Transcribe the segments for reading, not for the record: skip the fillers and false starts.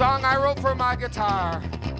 song I wrote for my guitar.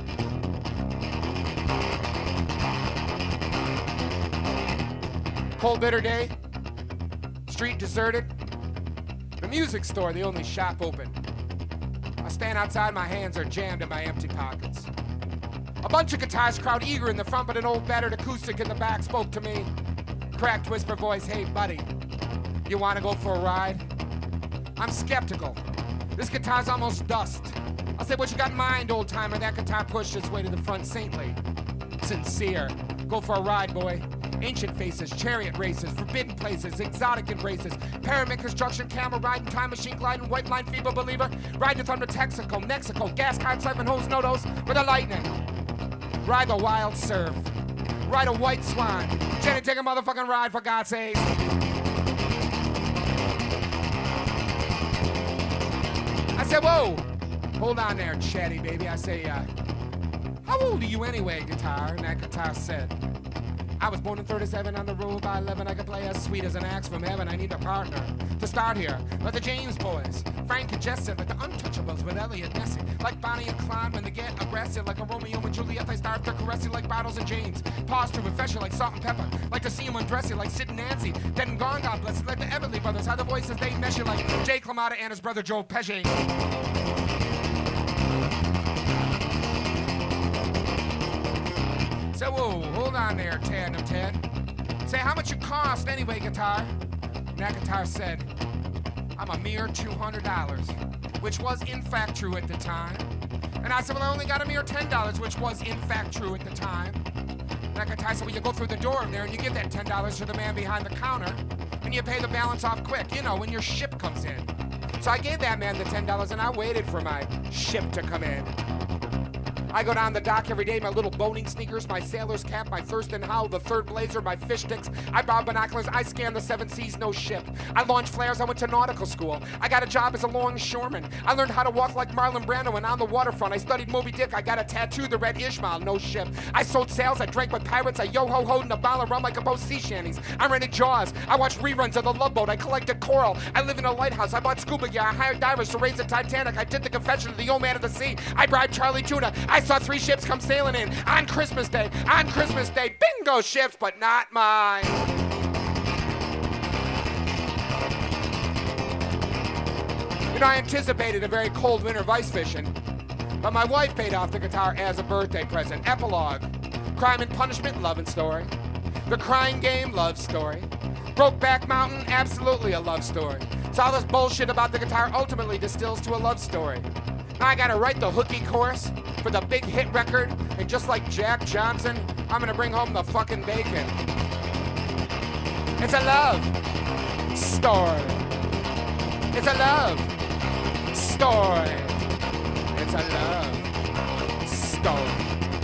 Cold bitter day, street deserted, the music store the only shop open. I stand outside, my hands are jammed in my empty pockets. A bunch of guitars crowd eager in the front, but an old battered acoustic in the back spoke to me. Cracked whisper voice, hey buddy, you wanna go for a ride? I'm skeptical. This guitar's almost dust. I said, what you got in mind, old timer? That guitar pushed its way to the front saintly. Sincere. Go for a ride, boy. Ancient faces, chariot races, forbidden places, exotic embraces, pyramid construction, camel riding, time machine gliding, white line feeble believer, ride to Thunder, Texaco, Mexico, gas card, siphon hose, no-dos, with the lightning. Ride the wild surf. Ride a white swan. Jenny, take a motherfucking ride, for God's sake. I said, whoa, hold on there, chatty baby. I say, how old are you anyway, guitar? And that guitar said, I was born in 37 on the road by 11. I could play as sweet as an axe from heaven. I need a partner to start here, like the James Boys, Frank and Jesse, like the Untouchables with Elliot Nessy, like Bonnie and Clyde when they get aggressive, like a Romeo and Juliet. They start to caress you like Bottles and James. Pause to refresh you like Salt and Pepper, like to see him undress you like Sid and Nancy. Dead and gone, God bless you, like the Everly Brothers. How the voices they mesh you like Jake LaMotta and his brother Joe Pesci. So, whoa, hold on there, Tandem Ted. Say, how much you cost anyway, guitar? And that guitar said, I'm a mere $200, which was in fact true at the time. And I said, well, I only got a mere $10, which was in fact true at the time. And that guitar said, well, you go through the door in there and you give that $10 to the man behind the counter, and you pay the balance off quick, you know, when your ship comes in. So I gave that man the $10 and I waited for my ship to come in. I go down the dock every day, my little boating sneakers, my sailor's cap, my Thurston Howell, the third blazer, my fish sticks. I borrow binoculars, I scan the seven seas, no ship. I launch flares, I went to nautical school. I got a job as a longshoreman. I learned how to walk like Marlon Brando and on the waterfront. I studied Moby Dick, I got a tattoo, the red Ishmael, no ship. I sold sails, I drank with pirates, I yo-ho-hoed in a bottle of rum like a both sea shanties. I rented Jaws, I watched reruns of The Love Boat, I collected coral. I live in a lighthouse, I bought scuba gear, I hired divers to raise the Titanic. I did the confession of the old man of the sea. I bribed Charlie Tuna, I saw 3 ships come sailing in on Christmas Day. On Christmas Day, bingo ships, but not mine. You know, I anticipated a very cold winter vice fishing, but my wife paid off the guitar as a birthday present. Epilogue, Crime and Punishment, love and story. The Crying Game, love story. Brokeback Mountain, absolutely a love story. So all this bullshit about the guitar ultimately distills to a love story. Now I gotta write the hooky chorus for the big hit record, and just like Jack Johnson, I'm gonna bring home the fucking bacon. It's a love story. It's a love story. It's a love story.